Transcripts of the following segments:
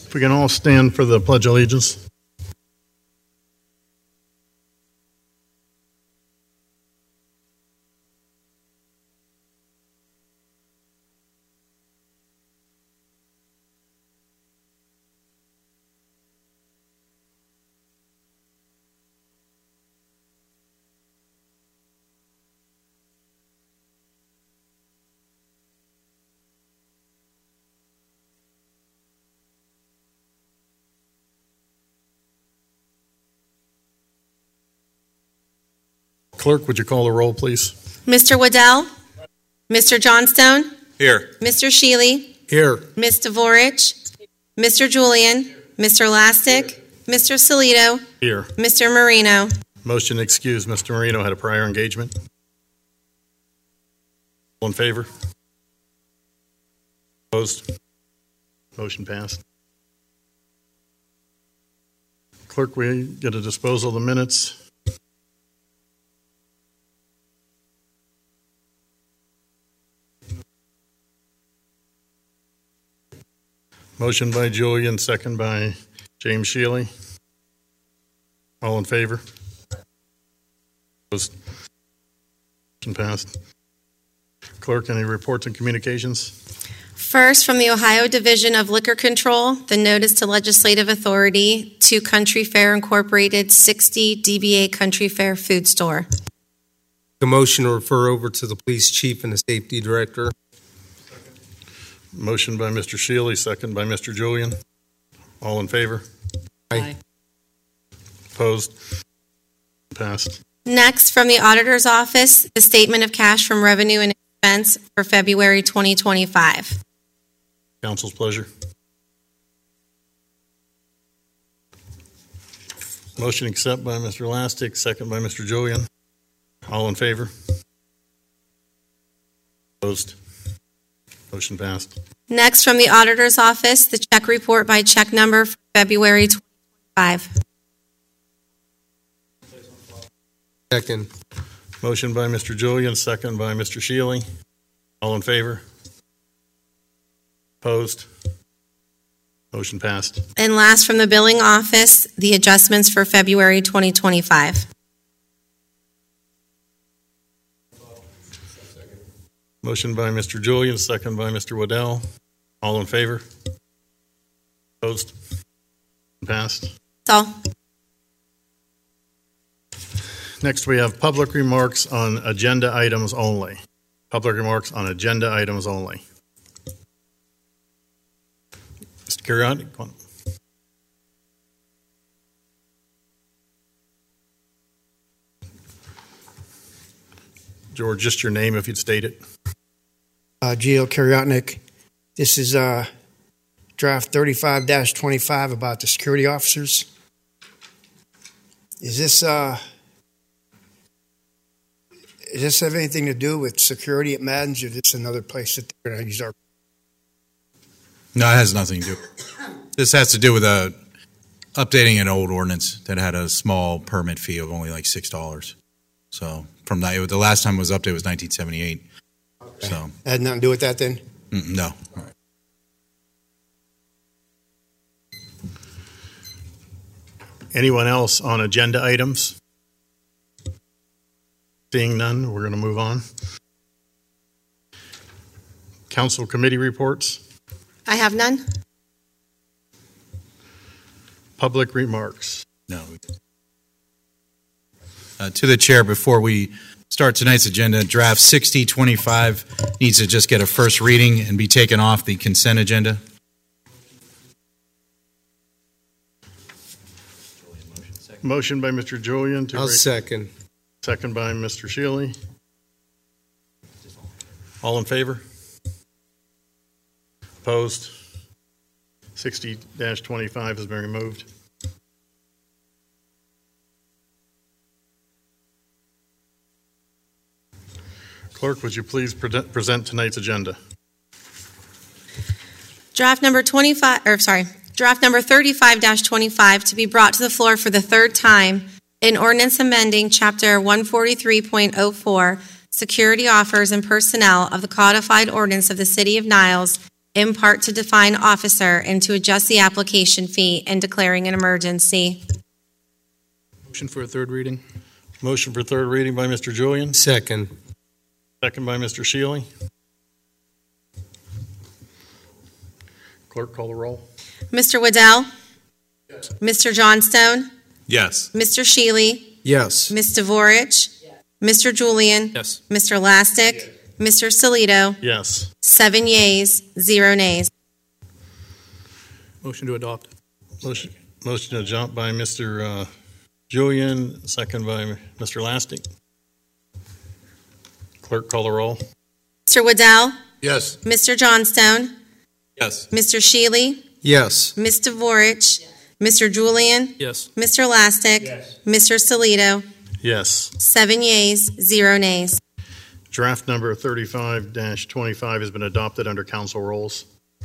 If we can all stand for the Pledge of Allegiance. Clerk, would you call the roll, please? Mr. Waddell? Mr. Johnstone? Here. Mr. Shealy? Here. Ms. Dvorich? Mr. Julian? Mr. Lastic? Mr. Salito? Here. Mr. Marino? Motion excused. Mr. Marino had a prior engagement. All in favor? Opposed? Motion passed. Clerk, we get a disposal of the minutes. Motion by Julian, second by James Shealy. All in favor? Opposed? Motion passed. Clerk, any reports and communications? First, from the Ohio Division of Liquor Control, the notice to legislative authority to Country Fair Incorporated, 60 DBA Country Fair Food Store. The motion to refer over to the police chief and the safety director. Motion by Mr. Shealy, second by Mr. Julian. All in favor? Aye. Opposed? Passed. Next, from the Auditor's Office, the statement of cash from revenue and expense for February 2025. Council's pleasure. Motion accept by Mr. Lastic, second by Mr. Julian. All in favor? Opposed? Motion passed. Next, from the Auditor's Office, the check report by check number for February 2025. Second. Motion by Mr. Julian, second by Mr. Shealy. All in favor? Opposed? Motion passed. And last, from the Billing Office, the adjustments for February 2025. Motion by Mr. Julian, second by Mr. Waddell. All in favor? Opposed? Passed. That's all. Next, we have public remarks on agenda items only. Public remarks on agenda items only. Mr. Carriot, come on. George, just your name if you'd state it. Gio Karyotnik. This is draft 35-25 about the security officers. Does this have anything to do with security at Madden's, or is this another place that they're going to use our? No, it has nothing to do. This has to do with updating an old ordinance that had a small permit fee of only like $6. So from that, the last time it was updated was 1978. Okay. So it had nothing to do with that then? No. All right. Anyone else on agenda items? Seeing none, we're going to move on. Council committee reports. I have none. Public remarks. No. To the chair, before we start tonight's agenda, draft 6025 needs to just get a first reading and be taken off the consent agenda. Motion by Mr. Julian. I'll second. Second by Mr. Shealy. All in favor? Opposed? 60-25 has been removed. Clerk, would you please present tonight's agenda? Draft number 35-25 to be brought to the floor for the third time, an ordinance amending Chapter 143.04, Security Offers and Personnel of the Codified Ordinance of the City of Niles in part to define officer and to adjust the application fee and declaring an emergency. Motion for a third reading. Motion for third reading by Mr. Julian, Second. second by Mr. Shealy. Clerk, call the roll. Mr. Waddell? Mr. Johnstone? Yes. Mr. Shealy? Yes. Ms. Devorich? Mr. Julian? Yes. Mr. Lastic? Mr. Solito? Yes. 7 yeas, 0 nays. Motion to adopt. Motion to adopt by Mr. Julian, second by Mr. Lasting. Clerk, call the roll. Mr. Waddell? Yes. Mr. Johnstone? Yes. Mr. Shealy? Yes. Ms. Devorich? Mr. Julian? Yes. Mr. Lastic? Mr. Solito? Yes. 7 yeas, 0 nays. Draft number 35-25 has been adopted under council rules.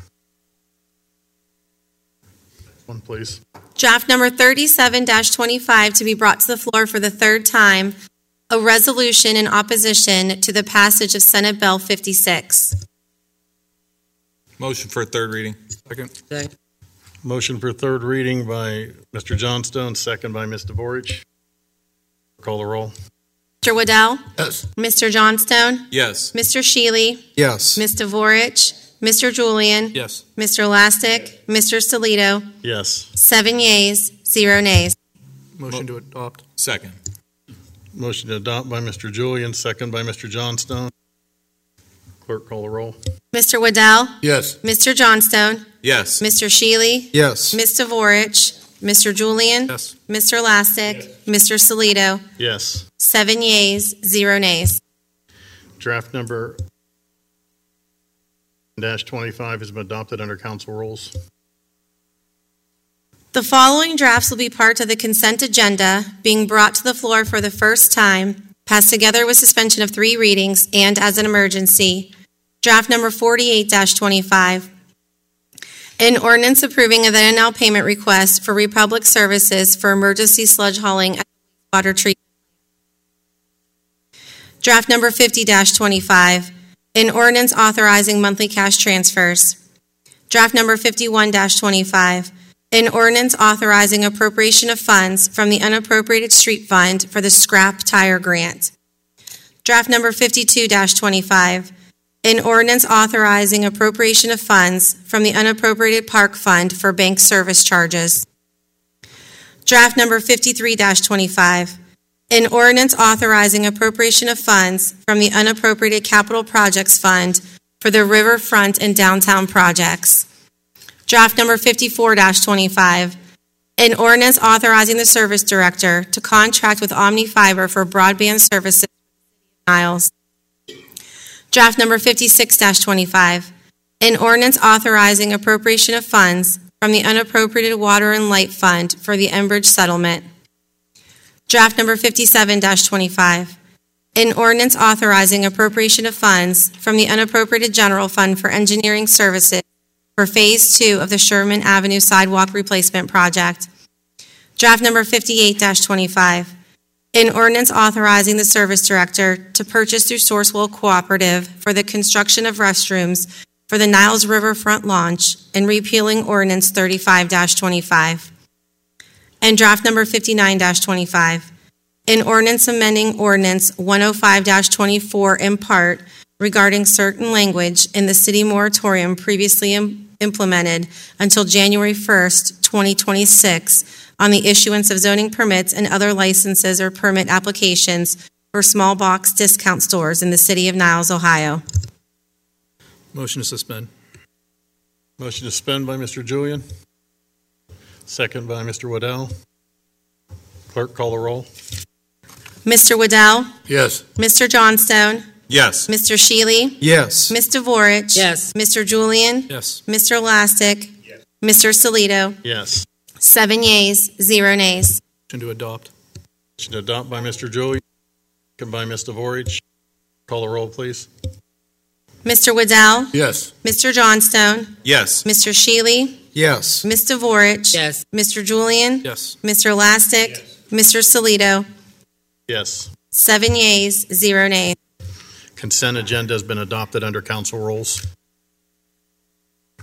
One, please. Draft number 37-25 to be brought to the floor for the third time, a resolution in opposition to the passage of Senate Bill 56. Motion for a third reading. Second. Motion for third reading by Mr. Johnstone, second by Ms. Devorich. Call the roll. Mr. Waddell? Yes. Mr. Johnstone? Yes. Mr. Shealy? Yes. Ms. Devorich? Mr. Julian? Yes. Mr. Lastic? Mr. Solito? Yes. 7 yeas, 0 nays. Motion to adopt. Second. Motion to adopt by Mr. Julian, second by Mr. Johnstone. Clerk, call the roll. Mr. Waddell? Yes. Mr. Johnstone? Yes. Mr. Shealy? Yes. Ms. Devorich? Mr. Julian? Yes. Mr. Lastic? Mr. Solito? Yes. 7 yeas, 0 nays. Draft number -25 has been adopted under council rules. The following drafts will be part of the consent agenda being brought to the floor for the first time, passed together with suspension of 3 readings and as an emergency. Draft number 48-25. An ordinance approving of an NL payment request for Republic Services for emergency sludge hauling at water treatment. Draft number 50-25. An ordinance authorizing monthly cash transfers. Draft number 51-25. An ordinance authorizing appropriation of funds from the unappropriated street fund for the scrap tire grant. Draft number 52-25. An ordinance authorizing appropriation of funds from the unappropriated park fund for bank service charges. Draft number 53-25. An ordinance authorizing appropriation of funds from the unappropriated capital projects fund for the riverfront and downtown projects. Draft number 54-25. An ordinance authorizing the service director to contract with Omni Fiber for broadband services in Niles. Draft number 56-25. An ordinance authorizing appropriation of funds from the unappropriated water and light fund for the Enbridge settlement. Draft number 57-25. An ordinance authorizing appropriation of funds from the unappropriated general fund for engineering services for Phase 2 of the Sherman Avenue Sidewalk Replacement Project. Draft number 58-25. An ordinance authorizing the service director to purchase through Sourcewell Cooperative for the construction of restrooms for the Niles Riverfront launch and repealing Ordinance 35-25. And draft number 59-25. An ordinance amending Ordinance 105-24 in part regarding certain language in the city moratorium previously implemented until January 1st, 2026 on the issuance of zoning permits and other licenses or permit applications for small box discount stores in the city of Niles, Ohio. Motion to suspend. Motion to suspend by Mr. Julian, second by Mr. Waddell. Clerk, call the roll. Mr. Waddell? Yes. Mr. Johnstone? Yes. Mr. Shealy? Yes. Ms. Devorich? Yes. Mr. Julian? Yes. Mr. Lastic? Mr. Solito? Yes. 7 yeas, 0 nays. Motion to adopt. Motion to adopt by Mr. Julian, second by Ms. Devorich. Call the roll, please. Mr. Waddell? Yes. Mr. Johnstone? Yes. Mr. Shealy? Yes. Ms. Devorich? Yes. Mr. Julian? Yes. Mr. Lastic? Mr. Solito? Yes. 7 yeas, 0 nays. Consent agenda has been adopted under council rules.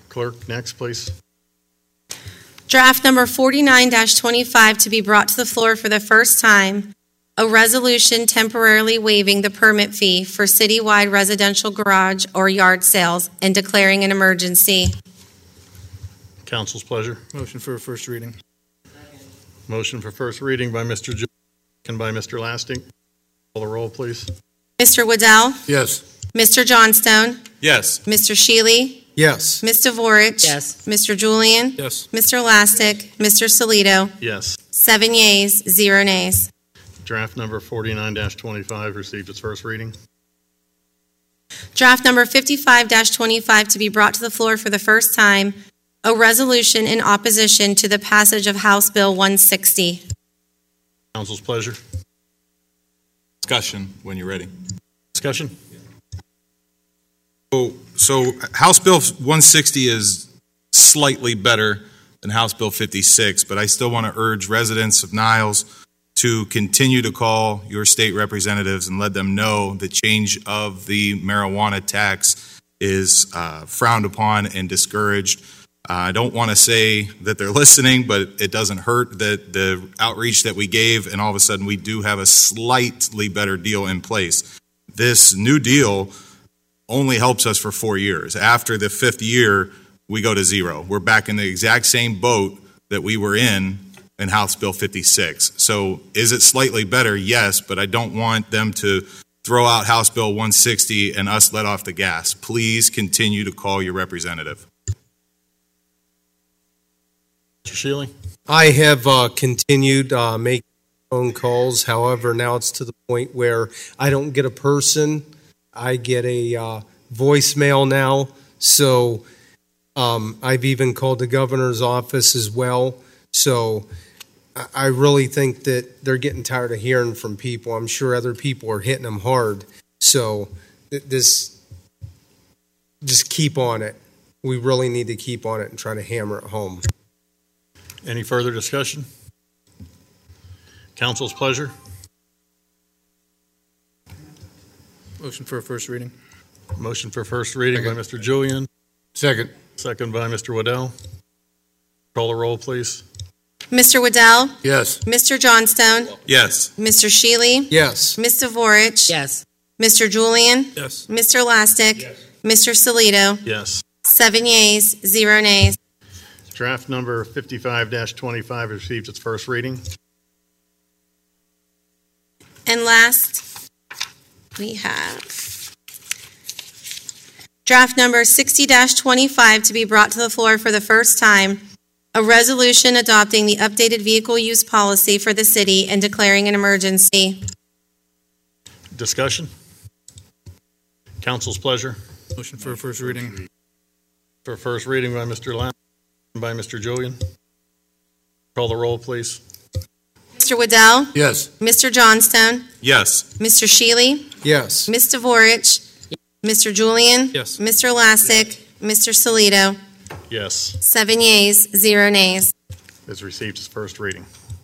Clerk, next, please. Draft number 49-25 to be brought to the floor for the first time. A resolution temporarily waiving the permit fee for citywide residential garage or yard sales and declaring an emergency. Council's pleasure. Motion for a first reading. Motion for first reading by Mr. Julian, second by Mr. Lasting. Call the roll, please. Mr. Waddell? Yes. Mr. Johnstone? Yes. Mr. Shealy? Yes. Ms. Devorich? Yes. Mr. Julian? Yes. Mr. Lastic? Mr. Solito? Yes. 7 yeas, 0 nays. Draft number 49-25 received its first reading. Draft number 55-25 to be brought to the floor for the first time. A resolution in opposition to the passage of House Bill 160. Council's pleasure. Discussion when you're ready. Discussion? So House Bill 160 is slightly better than House Bill 56, but I still want to urge residents of Niles to continue to call your state representatives and let them know the change of the marijuana tax is frowned upon and discouraged. I don't want to say that they're listening, but it doesn't hurt that the outreach that we gave, and all of a sudden we do have a slightly better deal in place. This new deal only helps us for 4 years. After the 5th year, we go to zero. We're back in the exact same boat that we were in House Bill 56. So is it slightly better? Yes, but I don't want them to throw out House Bill 160 and us let off the gas. Please continue to call your representative. Mr. Shealy? I have continued making phone calls. However, now it's to the point where I don't get a person. I get a voicemail now. So I've even called the governor's office as well. So I really think that they're getting tired of hearing from people. I'm sure other people are hitting them hard. So just keep on it. We really need to keep on it and try to hammer it home. Any further discussion? Council's pleasure. Motion for a first reading. Motion for first reading by Mr. Julian, Second. second by Mr. Waddell. Call the roll, please. Mr. Waddell? Yes. Mr. Johnstone? Yes. Mr. Shealy? Yes. Ms. Devorich? Yes. Mr. Julian? Yes. Mr. Lastic? Mr. Solito? Yes. 7 yeas, 0 nays. Draft number 55-25 received its first reading. And last, we have draft number 60-25 to be brought to the floor for the first time. A resolution adopting the updated vehicle use policy for the city and declaring an emergency. Discussion? Council's pleasure. Motion for a first reading. For first reading by Mr. Lamb, by Mr. Julian. Call the roll, please. Mr. Waddell? Yes. Mr. Johnstone? Yes. Mr. Shealy? Yes. Ms. Devorich? Mr. Julian? Yes. Mr. Lastic? Mr. Solito? Yes. 7 yeas, 0 nays. Has received its first reading.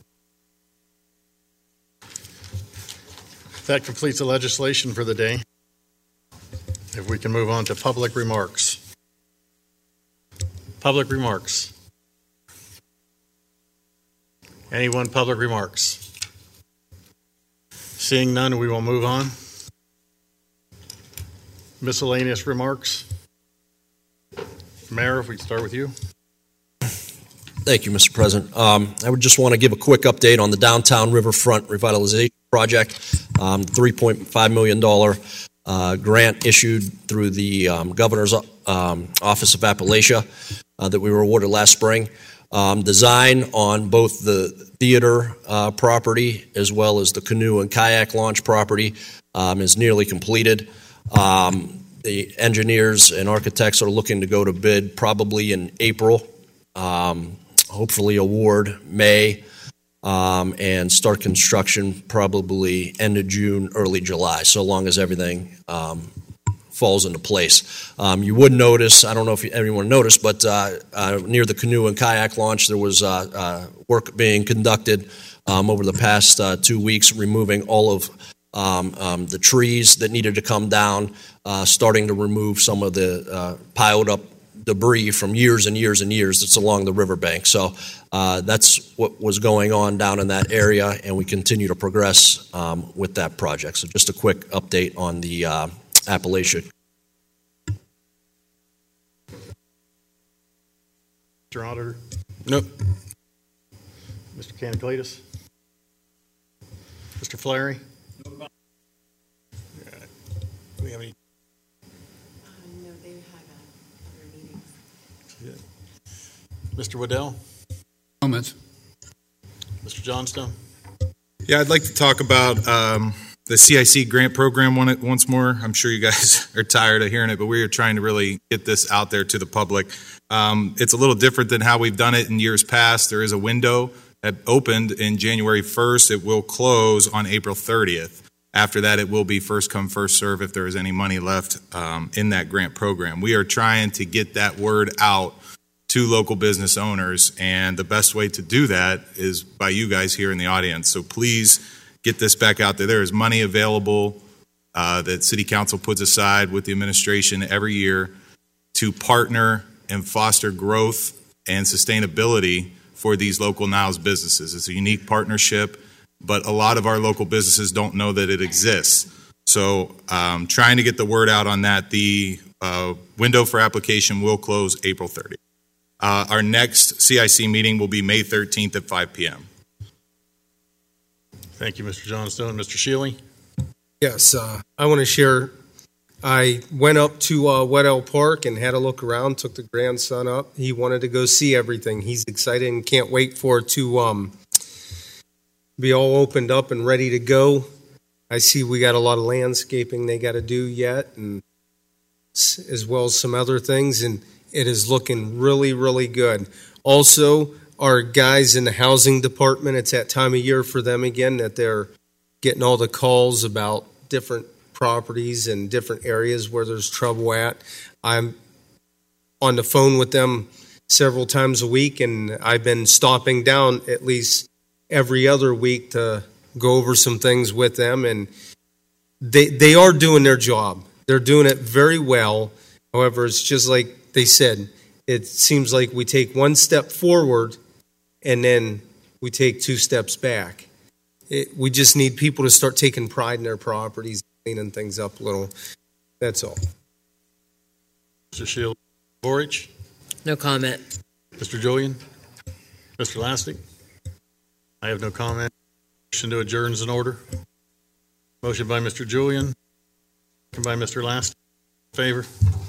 That completes the legislation for the day. If we can move on to public remarks. Public remarks. Anyone public remarks? Seeing none, we will move on. Miscellaneous remarks. Mayor, if we start with you. Thank you, Mr. President. I would just want to give a quick update on the downtown riverfront revitalization project. $3.5 million grant issued through the Governor's Office of Appalachia that we were awarded last spring. Design on both the theater property as well as the canoe and kayak launch property is nearly completed. The engineers and architects are looking to go to bid probably in April, hopefully award May, and start construction probably end of June, early July, so long as everything falls into place. You would notice, I don't know if anyone noticed, but near the canoe and kayak launch, there was work being conducted over the past 2 weeks, removing all of the trees that needed to come down, starting to remove some of the piled up debris from years and years and years that's along the riverbank. So that's what was going on down in that area, and we continue to progress with that project. So just a quick update on the Appalachia. Mr. Auditor? Nope. Mr. Canacletus? Mr. Flaherty? No. Do we have any? No, they have other meetings. Mr. Waddell? Comments? Mr. Johnstone? Yeah, I'd like to talk about the CIC grant program once more. I'm sure you guys are tired of hearing it, but we are trying to really get this out there to the public. It's a little different than how we've done it in years past. There is a window that opened in January 1st. It will close on April 30th. After that, it will be first come, first serve if there is any money left in that grant program. We are trying to get that word out to local business owners, and the best way to do that is by you guys here in the audience. So please get this back out there. There is money available that City Council puts aside with the administration every year to partner and foster growth and sustainability for these local Niles businesses. It's a unique partnership, but a lot of our local businesses don't know that it exists. So trying to get the word out on that. The window for application will close April 30th. Our next CIC meeting will be May 13th at 5 p.m. Thank you, Mr. Johnstone. Mr. Shealy? Yes, I want to share. I went up to Weddell Park and had a look around, took the grandson up. He wanted to go see everything. He's excited and can't wait for it to be all opened up and ready to go. I see we got a lot of landscaping they got to do yet, and as well as some other things, and it is looking really, really good. Also, our guys in the housing department, it's that time of year for them again that they're getting all the calls about different properties and different areas where there's trouble at. I'm on the phone with them several times a week, and I've been stopping down at least every other week to go over some things with them, and they are doing their job. They're doing it very well. However, it's just like they said, it seems like we take one step forward and then we take two steps back. We just need people to start taking pride in their properties, cleaning things up a little. That's all. Mr. Shield. Borich? No comment. Mr. Julian? Mr. Lastic? I have no comment. Motion to adjourn is in order. Motion by Mr. Julian. Second by Mr. Lastic. In favor?